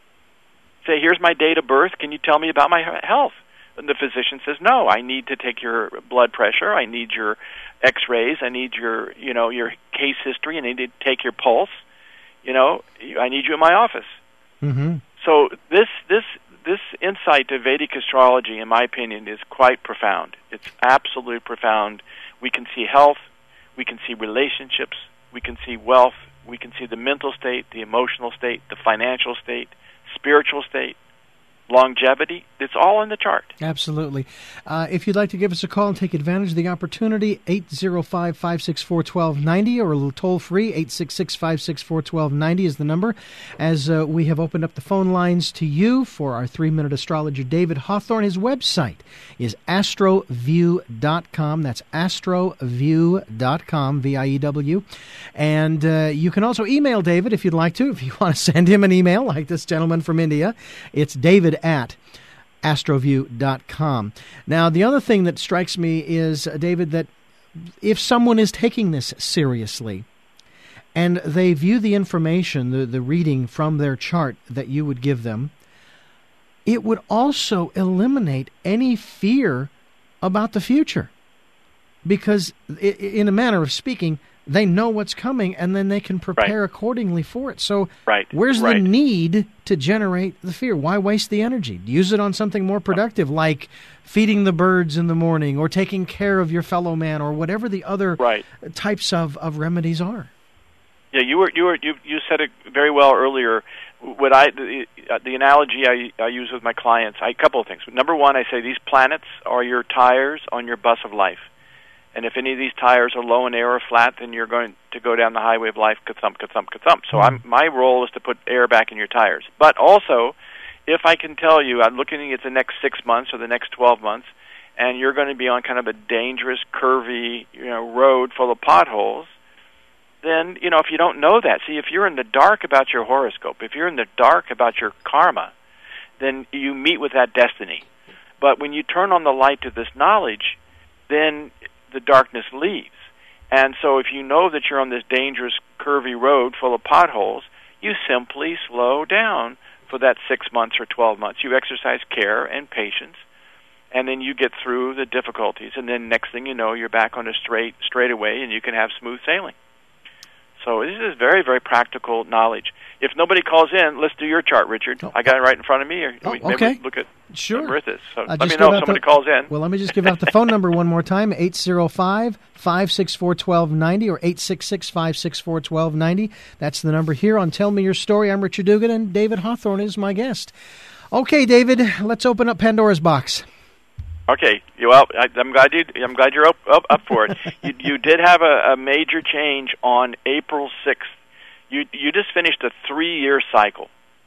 Say, here's my date of birth. Can you tell me about my health? And the physician says, no, I need to take your blood pressure. I need your x-rays. I need your, you know, your case history. I need to take your pulse. You know, I need you in my office. Mm-hmm. So this, this, this insight to Vedic astrology, in my opinion, is quite profound. It's absolutely profound. We can see health. We can see relationships. We can see wealth, we can see the mental state, the emotional state, the financial state, spiritual state, longevity. It's all in the chart. Absolutely. Uh, if you'd like to give us a call and take advantage of the opportunity, eight zero five, five six four, one two nine zero or a little toll-free, eight six six, five six four, one two nine zero is the number. As uh, we have opened up the phone lines to you for our three-minute astrologer, David Hawthorne. His website is astroview dot com. That's astroview dot com, V I E W. And uh, you can also email David if you'd like to, if you want to send him an email like this gentleman from India. It's David at astroview dot com. Now, the other thing that strikes me is, uh, David, that if someone is taking this seriously and they view the information, the, the reading from their chart that you would give them, it would also eliminate any fear about the future. Because, in a manner of speaking, they know what's coming, and then they can prepare right. accordingly for it. So right. where's right. the need to generate the fear? Why waste the energy? Use it on something more productive, like feeding the birds in the morning or taking care of your fellow man or whatever the other right. types of, of remedies are. Yeah, you were you were you you said it very well earlier. What I the, uh, the analogy I, I use with my clients, I, a couple of things. Number one, I say these planets are your tires on your bus of life, and if any of these tires are low in air or flat, then you're going to go down the highway of life, ka-thump, ka-thump, ka-thump. So I'm my role is to put air back in your tires. But also, if I can tell you, I'm looking at the next six months or the next twelve months, and you're going to be on kind of a dangerous, curvy, you know, road full of potholes. Then, you know, if you don't know that, see, if you're in the dark about your horoscope, if you're in the dark about your karma, then you meet with that destiny. But when you turn on the light to this knowledge, then the darkness leaves. And so if you know that you're on this dangerous, curvy road full of potholes, you simply slow down for that six months or twelve months. You exercise care and patience, and then you get through the difficulties. And then next thing you know, you're back on a straight straightaway, and you can have smooth sailing. So this is very, very practical knowledge. If nobody calls in, let's do your chart, Richard. Oh. I got it right in front of me. Or oh, maybe okay. look at sure. Martha's. So uh, let me know if somebody the, calls in. Well, let me just give out the phone number one more time, eight zero five, five six four, one two nine zero or eight six six, five six four, one two nine zero. That's the number here on Tell Me Your Story. I'm Richard Dugan, and David Hawthorne is my guest. Okay, David, let's open up Pandora's box. Okay, well, I, I'm glad you. I'm glad you're up up, up for it. you, you did have a, a major change on April sixth. You you just finished a three-year cycle,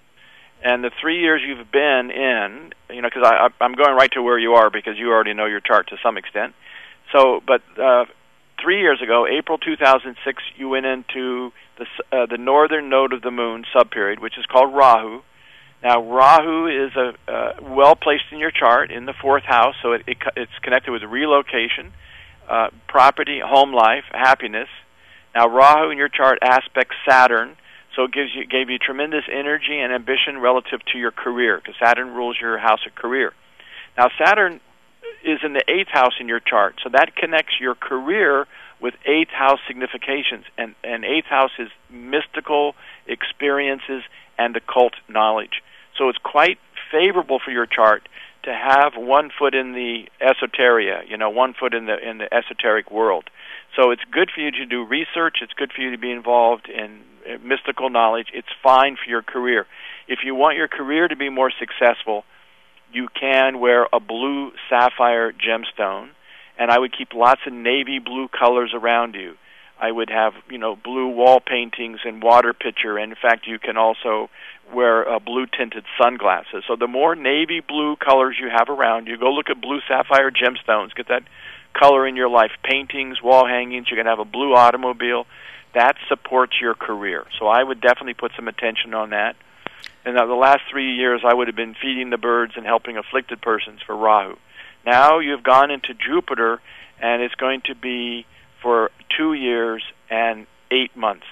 and the three years you've been in, you know, because I I'm going right to where you are because you already know your chart to some extent. So, but uh, three years ago, April two thousand six, you went into the uh, the northern node of the moon subperiod, which is called Rahu. Now, Rahu is a uh, well placed in your chart in the fourth house, so it, it it's connected with relocation, uh, property, home life, happiness. Now, Rahu in your chart aspects Saturn, so it gives you gave you tremendous energy and ambition relative to your career, because Saturn rules your house of career. Now, Saturn is in the eighth house in your chart, so that connects your career with eighth house significations, and, and eighth house is mystical experiences and occult knowledge. So it's quite favorable for your chart to have one foot in the esoteria, you know, one foot in the in the esoteric world. So it's good for you to do research. It's good for you to be involved in mystical knowledge. It's fine for your career. If you want your career to be more successful, you can wear a blue sapphire gemstone, and I would keep lots of navy blue colors around you. I would have, you know, blue wall paintings and water pitcher, and in fact, you can also wear uh, blue-tinted sunglasses. So the more navy blue colors you have around you, go look at blue sapphire gemstones, get that color in your life, paintings, wall hangings, you're going to have a blue automobile. That supports your career. So I would definitely put some attention on that. And now the last three years, I would have been feeding the birds and helping afflicted persons for Rahu. Now you've gone into Jupiter, and it's going to be for two years and eight months.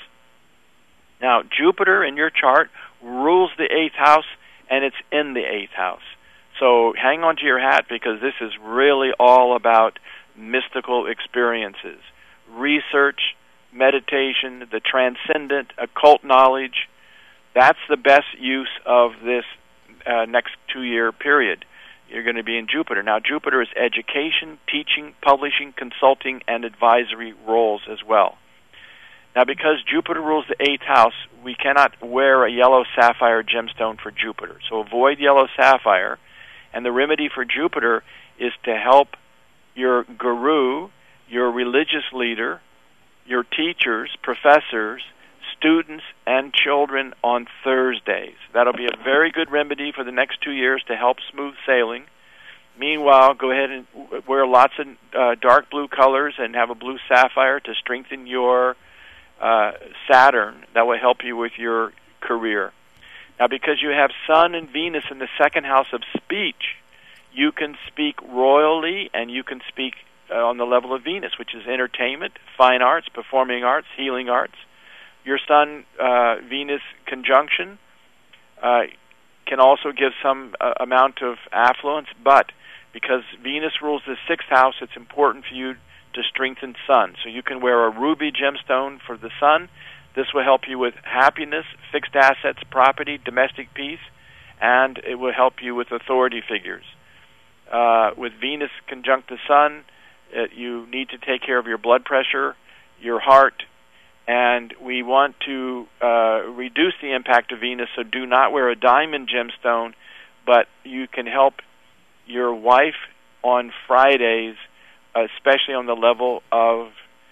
Now, Jupiter in your chart rules the eighth house, and it's in the eighth house. So hang on to your hat, because this is really all about mystical experiences, research, meditation, the transcendent, occult knowledge. That's the best use of this uh, next two-year period. You're going to be in Jupiter. Now, Jupiter is education, teaching, publishing, consulting, and advisory roles as well. Now, because Jupiter rules the eighth house, we cannot wear a yellow sapphire gemstone for Jupiter. So avoid yellow sapphire, and the remedy for Jupiter is to help your guru, your religious leader, your teachers, professors, students, and children on Thursdays. That'll be a very good remedy for the next two years to help smooth sailing. Meanwhile, go ahead and wear lots of uh, dark blue colors and have a blue sapphire to strengthen your uh, Saturn. That will help you with your career. Now, because you have Sun and Venus in the second house of speech, you can speak royally, and you can speak uh, on the level of Venus, which is entertainment, fine arts, performing arts, healing arts. Your Sun uh, Venus conjunction uh, can also give some uh, amount of affluence, but because Venus rules the sixth house, it's important for you to strengthen Sun. So you can wear a ruby gemstone for the Sun. This will help you with happiness, fixed assets, property, domestic peace, and it will help you with authority figures. Uh, with Venus conjunct the Sun, it, you need to take care of your blood pressure, your heart, and we want to uh, reduce the impact of Venus, so do not wear a diamond gemstone, but you can help your wife on Fridays, especially on the level of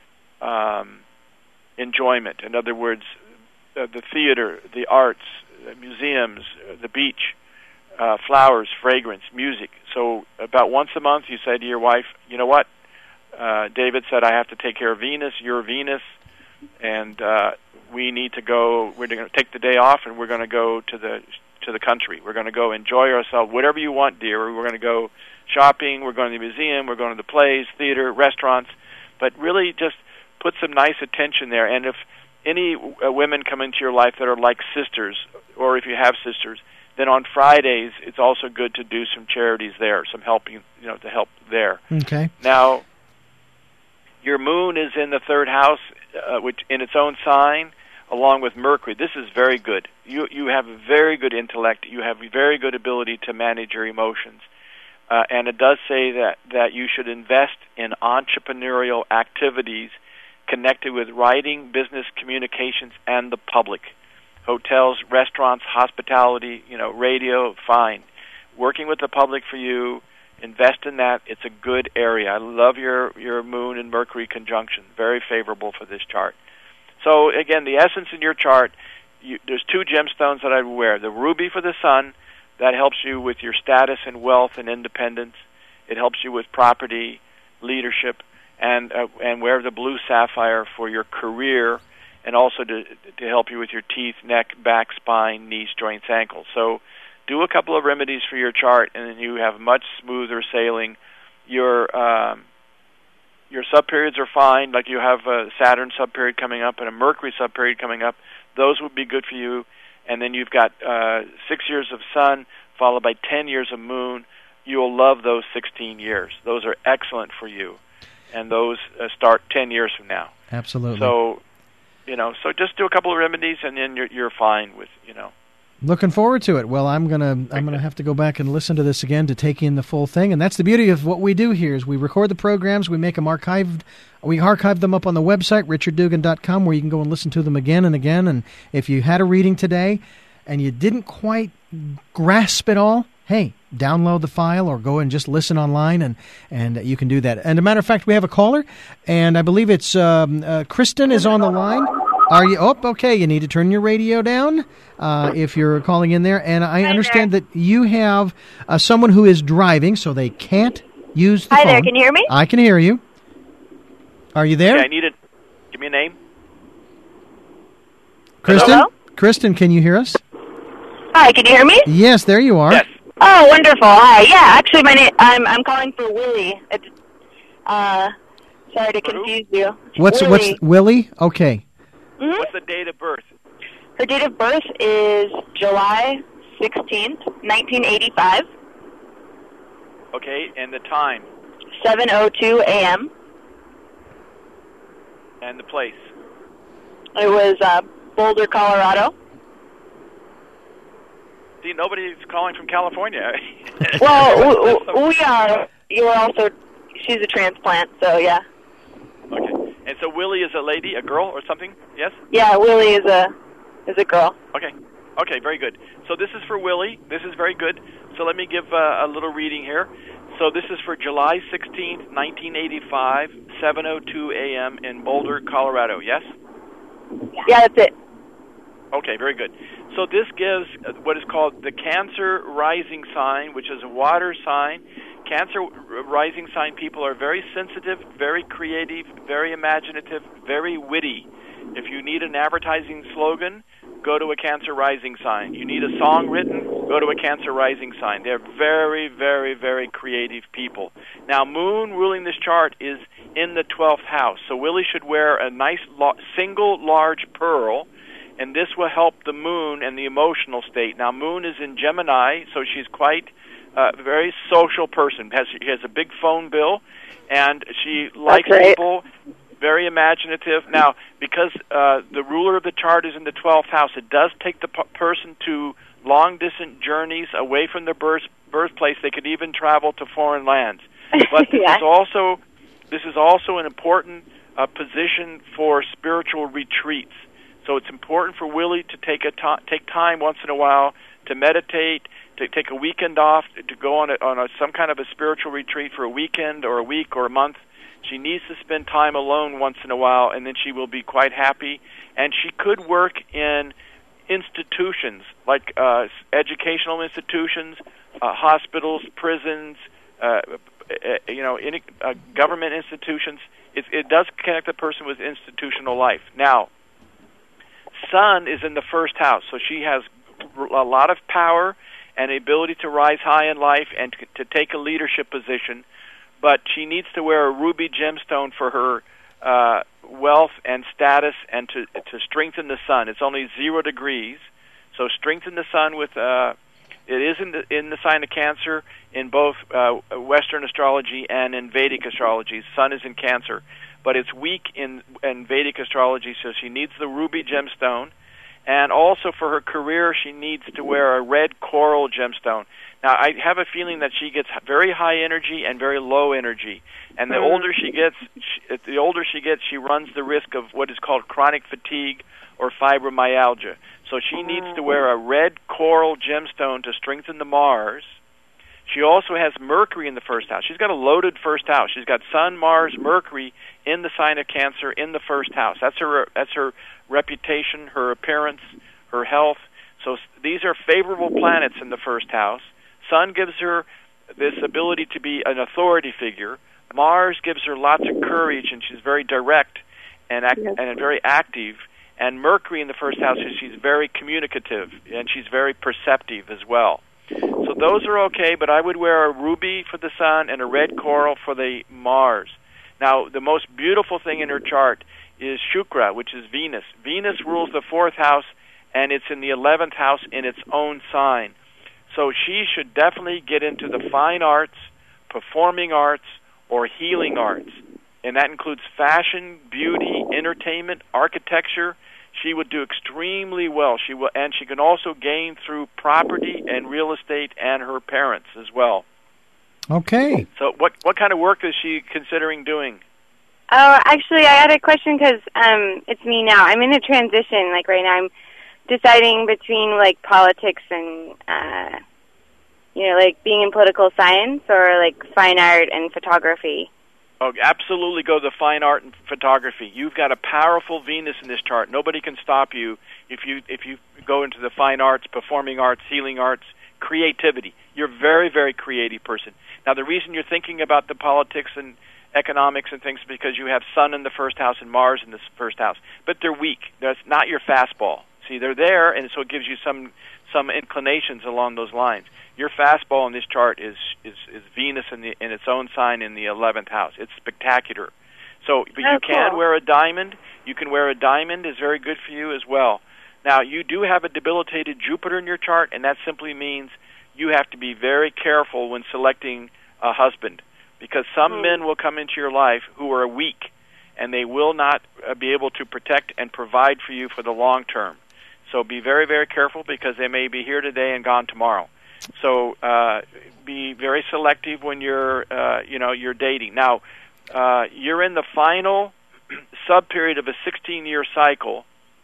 um, enjoyment. In other words, uh, the theater, the arts, uh, museums, uh, the beach, uh, flowers, fragrance, music. So about once a month you say to your wife, you know what, uh, David said I have to take care of Venus, you're Venus, and uh, we need to go, we're going to take the day off and we're going to go to the to the country. We're going to go enjoy ourselves, whatever you want, dear. We're going to go shopping, we're going to the museum, we're going to the plays, theater, restaurants, but really just put some nice attention there. And if any uh, women come into your life that are like sisters, or if you have sisters, then on Fridays it's also good to do some charities there, some helping, you know, to help there. Okay. Now, your moon is in the third house, uh, which in its own sign, along with Mercury. This is very good. You you have a very good intellect. You have a very good ability to manage your emotions. Uh, and it does say that, that you should invest in entrepreneurial activities connected with writing, business, communications, and the public. Hotels, restaurants, hospitality, you know, radio, fine. Working with the public for you, invest in that. It's a good area. I love your, your moon and Mercury conjunction. Very favorable for this chart. So, again, the essence in your chart, you, there's two gemstones that I would wear. The ruby for the sun, that helps you with your status and wealth and independence. It helps you with property, leadership, and uh, and wear the blue sapphire for your career, and also to to help you with your teeth, neck, back, spine, knees, joints, ankles. So do a couple of remedies for your chart, and then you have much smoother sailing. Your um, your subperiods are fine, like you have a Saturn subperiod coming up and a Mercury subperiod coming up. Those would be good for you. And then you've got uh, six years of sun, followed by ten years of moon. You'll love those sixteen years. Those are excellent for you. And those uh, start ten years from now. Absolutely. So, you know, so just do a couple of remedies, and then you're, you're fine with, you know. Looking forward to it. Well, I'm gonna I'm gonna have to go back and listen to this again to take in the full thing, and that's the beauty of what we do here. Is we record the programs, we make them archived, we archive them up on the website richard dugan dot com, where you can go and listen to them again and again. And if you had a reading today and you didn't quite grasp it all, hey, download the file or go and just listen online, and and you can do that. And a matter of fact, we have a caller, and I believe it's um, uh, Kristen is on the line. Are you? Oh, okay. You need to turn your radio down uh, if you're calling in there. And I Hi understand there. that you have uh, someone who is driving, so they can't use the Hi phone. there. Can you hear me? I can hear you. Are you there? Okay, I need it. Give me a name. Kristen? Hello? Kristen, can you hear us? Hi. Can you hear me? Yes, there you are. Yes. Oh, wonderful. Hi. Yeah. Actually, my name. I'm I'm calling for Willie. It's, uh, sorry to confuse you. What's Willie. what's Willie? Okay. Mhm. What's the date of birth? Her date of birth is July sixteenth, nineteen eighty-five, Okay, and the time seven oh two a.m. and the place. It was uh, Boulder, Colorado. See, nobody's calling from California. Well, w- w- we are. You are also. She's a transplant, so yeah. Okay. And so Willie is a lady, a girl, or something? Yes? Yeah, Willie is a is a girl. Okay. Okay, very good. So this is for Willie. This is very good. So let me give uh, a little reading here. So this is for July sixteenth, nineteen eighty-five, seven oh two a.m. in Boulder, Colorado. Yes? Yeah, that's it. Okay, very good. So this gives what is called the Cancer rising sign, which is a water sign. Cancer rising sign people are very sensitive, very creative, very imaginative, very witty. If you need an advertising slogan, go to a Cancer rising sign. You need a song written, go to a Cancer rising sign. They're very, very, very creative people. Now, Moon ruling this chart is in the twelfth house. So Willie should wear a nice lo- single large pearl, and this will help the Moon and the emotional state. Now, Moon is in Gemini, so she's quite a uh, very social person. Has She has a big phone bill, and she likes right. people, very imaginative. Now, because uh, the ruler of the chart is in the twelfth house, it does take the p- person to long-distance journeys away from their birth, birthplace. They could even travel to foreign lands. But this Yeah. is also this is also an important a position for spiritual retreats. So it's important for Willie to take a to- take time once in a while to meditate, to take a weekend off, to go on a, on a, some kind of a spiritual retreat for a weekend or a week or a month. She needs to spend time alone once in a while, and then she will be quite happy. And she could work in institutions like uh, educational institutions, uh, hospitals, prisons, uh, you know, any, uh, government institutions. It, it does connect the person with institutional life. Now, Sun is in the first house, so she has a lot of power and the ability to rise high in life and to, to take a leadership position, but she needs to wear a ruby gemstone for her uh, wealth and status and to to strengthen the sun. It's only zero degrees, so strengthen the sun with. Uh, it is in the in the sign of Cancer in both uh, Western astrology and in Vedic astrology. Sun is in Cancer, but it's weak in in Vedic astrology, so she needs the ruby gemstone. And also for her career, she needs to wear a red coral gemstone. Now, I have a feeling that she gets very high energy and very low energy. And the older she gets, she, the older she gets, she runs the risk of what is called chronic fatigue or fibromyalgia. So she needs to wear a red coral gemstone to strengthen the Mars. She also has Mercury in the first house. She's got a loaded first house. She's got Sun, Mars, Mercury in the sign of Cancer in the first house. That's her. That's her reputation, her appearance, her health. So these are favorable planets in the first house. Sun gives her this ability to be an authority figure. Mars gives her lots of courage, and she's very direct and act- yes. and very active. And Mercury in the first house is she's very communicative, and she's very perceptive as well. So those are okay, but I would wear a ruby for the Sun and a red coral for the Mars. Now, the most beautiful thing in her chart is Shukra, which is Venus. Venus rules the fourth house, and it's in the eleventh house in its own sign. So she should definitely get into the fine arts, performing arts, or healing arts. And that includes fashion, beauty, entertainment, architecture. She would do extremely well. She will, and she can also gain through property and real estate and her parents as well. Okay. So what what kind of work is she considering doing? Oh, actually, I had a question because um, it's me now. I'm in a transition. Like right now, I'm deciding between like politics and uh, you know, like being in political science or like fine art and photography. Oh, absolutely go the fine art and photography. You've got a powerful Venus in this chart. Nobody can stop you if you if you go into the fine arts, performing arts, healing arts, creativity. You're a very, very creative person. Now, the reason you're thinking about the politics and economics and things is because you have Sun in the first house and Mars in the first house. But they're weak. That's not your fastball. See, they're there, and so it gives you some some inclinations along those lines. Your fastball in this chart is is, is Venus in the in its own sign in the eleventh house. It's spectacular. So, but oh, you can cool. wear a diamond. You can wear a diamond is very good for you as well. Now, you do have a debilitated Jupiter in your chart, and that simply means you have to be very careful when selecting a husband, because some mm. men will come into your life who are weak, and they will not uh, be able to protect and provide for you for the long term. So be very, very careful, because they may be here today and gone tomorrow. So uh, be very selective when you're, uh, you know, you're dating. Now, uh, you're in the final sub-period of a sixteen-year cycle,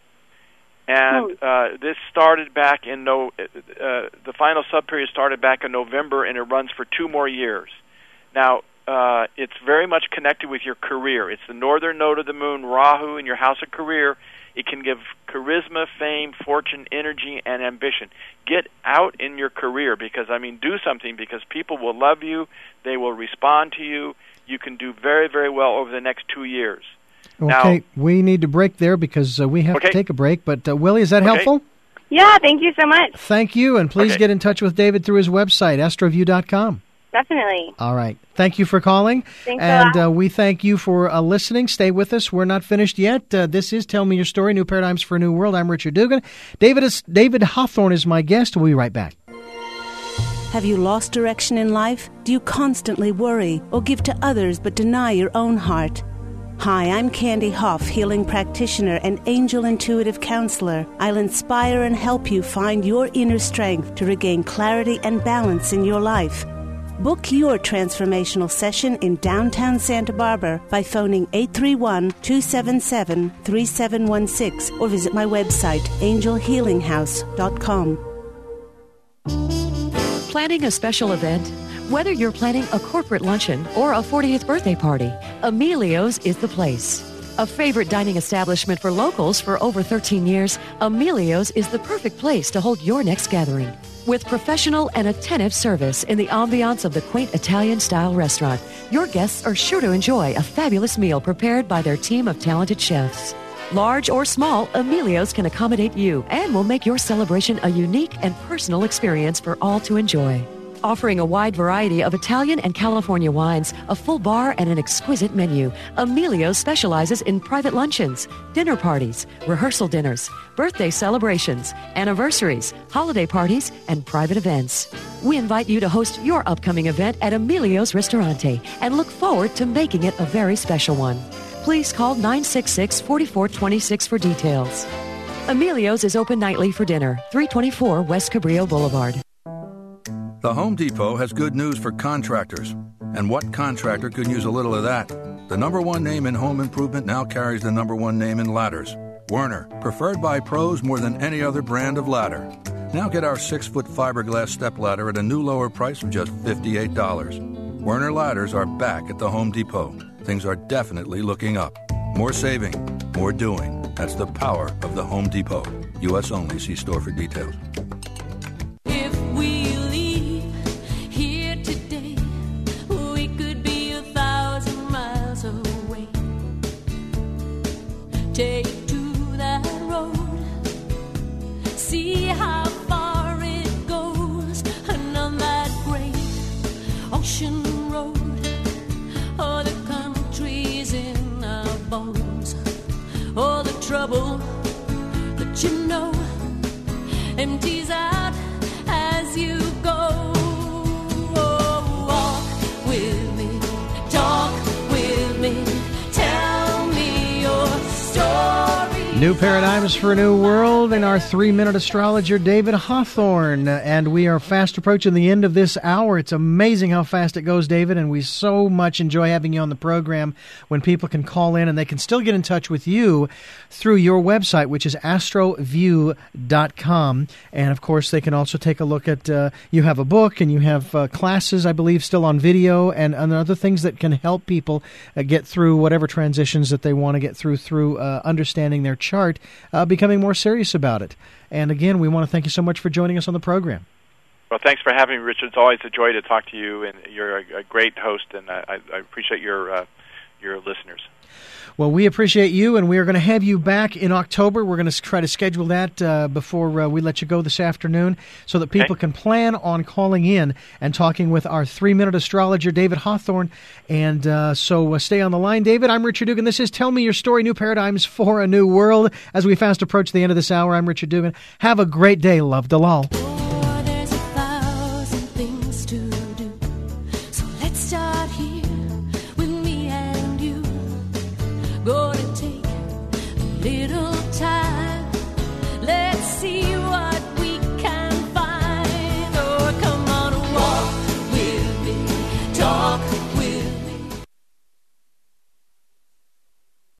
and uh, this started back in no. Uh, the final sub-period started back in November, and it runs for two more years. Now, uh, it's very much connected with your career. It's the northern node of the moon, Rahu, in your house of career. It can give charisma, fame, fortune, energy, and ambition. Get out in your career, because, I mean, do something, because people will love you. They will respond to you. You can do very, very well over the next two years. Okay, now, we need to break there because uh, we have okay. to take a break. But, uh, Willie, is that okay. helpful? Yeah, thank you so much. Thank you, and please okay. get in touch with David through his website, astroview dot com. Definitely. All right. Thank you for calling. Thanks and a lot. Uh, we thank you for uh, listening. Stay with us. We're not finished yet. Uh, this is Tell Me Your Story, New Paradigms for a New World. I'm Richard Dugan. David is, David Hawthorne is my guest. We'll be right back. Have you lost direction in life? Do you constantly worry or give to others but deny your own heart? Hi, I'm Candy Hoff, healing practitioner and angel intuitive counselor. I'll inspire and help you find your inner strength to regain clarity and balance in your life. Book your transformational session in downtown Santa Barbara by phoning eight three one, two seven seven, three seven one six or visit my website, angel healing house dot com. Planning a special event? Whether you're planning a corporate luncheon or a fortieth birthday party, Emilio's is the place. A favorite dining establishment for locals for over thirteen years, Emilio's is the perfect place to hold your next gathering. With professional and attentive service in the ambiance of the quaint Italian-style restaurant, your guests are sure to enjoy a fabulous meal prepared by their team of talented chefs. Large or small, Emilio's can accommodate you and will make your celebration a unique and personal experience for all to enjoy. Offering a wide variety of Italian and California wines, a full bar, and an exquisite menu, Emilio's specializes in private luncheons, dinner parties, rehearsal dinners, birthday celebrations, anniversaries, holiday parties, and private events. We invite you to host your upcoming event at Emilio's Ristorante and look forward to making it a very special one. Please call nine six six, four four two six for details. Emilio's is open nightly for dinner, three twenty-four West Cabrillo Boulevard. The Home Depot has good news for contractors. And what contractor could use a little of that? The number one name in home improvement now carries the number one name in ladders. Werner, preferred by pros more than any other brand of ladder. Now get our six-foot fiberglass step ladder at a new lower price of just fifty-eight dollars. Werner ladders are back at the Home Depot. Things are definitely looking up. More saving, more doing. That's the power of the Home Depot. U S only. See store for details. If we leave here today, we could be a thousand miles away. Take to that road, see how far it goes, and on that great ocean road, all the countries in our bones, all the trouble that you know empties out as you go. Oh, walk with me, talk with me, tell me your story. New paradigms for a new world, and our three-minute astrologer, David Hawthorne. And we are fast approaching the end of this hour. It's amazing how fast it goes, David, and we so much enjoy having you on the program when people can call in, and they can still get in touch with you through your website, which is astroview dot com. And, of course, they can also take a look at, uh, you have a book, and you have uh, classes, I believe, still on video, and, and other things that can help people uh, get through whatever transitions that they want to get through, through uh, understanding their chart, uh, becoming more serious about it. And again, we want to thank you so much for joining us on the program. Well, thanks for having me, Richard. It's always a joy to talk to you, and you're a, a great host, and I, I appreciate your uh, your listeners. Well, we appreciate you, and we are going to have you back in October. We're going to try to schedule that uh, before uh, we let you go this afternoon so that people okay. can plan on calling in and talking with our three-minute astrologer, David Hawthorne. And uh, so uh, stay on the line, David. I'm Richard Dugan. This is Tell Me Your Story, New Paradigms for a New World. As we fast approach the end of this hour, I'm Richard Dugan. Have a great day. Love Dalal.